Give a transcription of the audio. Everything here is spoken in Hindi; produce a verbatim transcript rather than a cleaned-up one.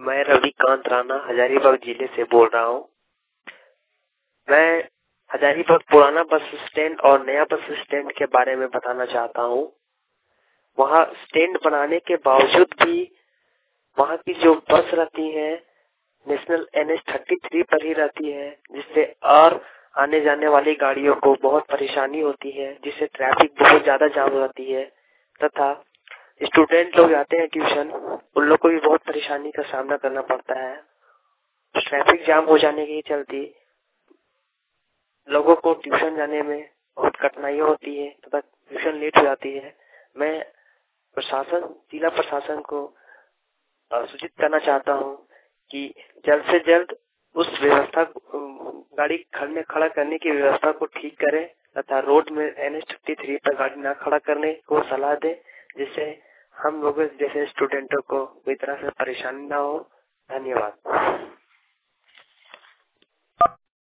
मैं रविकांत राणा हजारीबाग जिले से बोल रहा हूँ। मैं हजारीबाग पुराना बस स्टैंड और नया बस स्टैंड के बारे में बताना चाहता हूँ। वहाँ स्टैंड बनाने के बावजूद भी वहाँ की जो बस रहती है national N H thirty three पर ही रहती है, जिससे और आने जाने वाली गाड़ियों को बहुत परेशानी होती है, जिससे ट्रैफिक बहुत ज्यादा जाम रहती है तथा स्टूडेंट लोग आते हैं ट्यूशन, उन लोग को भी बहुत परेशानी का सामना करना पड़ता है। ट्रैफिक जाम हो जाने के चलते लोगों को ट्यूशन जाने में बहुत कठिनाइयाँ होती है तथा ट्यूशन लेट हो जाती है। मैं प्रशासन जिला प्रशासन को सूचित करना चाहता हूँ कि जल्द से जल्द उस व्यवस्था गाड़ी खड़ने खड़ा करने की व्यवस्था को ठीक करें तथा रोड में एन एच थर्टी थ्री पर गाड़ी ना खड़ा करने को सलाह दे, जिससे हम लोगों जैसे स्टूडेंटों को कोई तरह से परेशानी ना हो। धन्यवाद।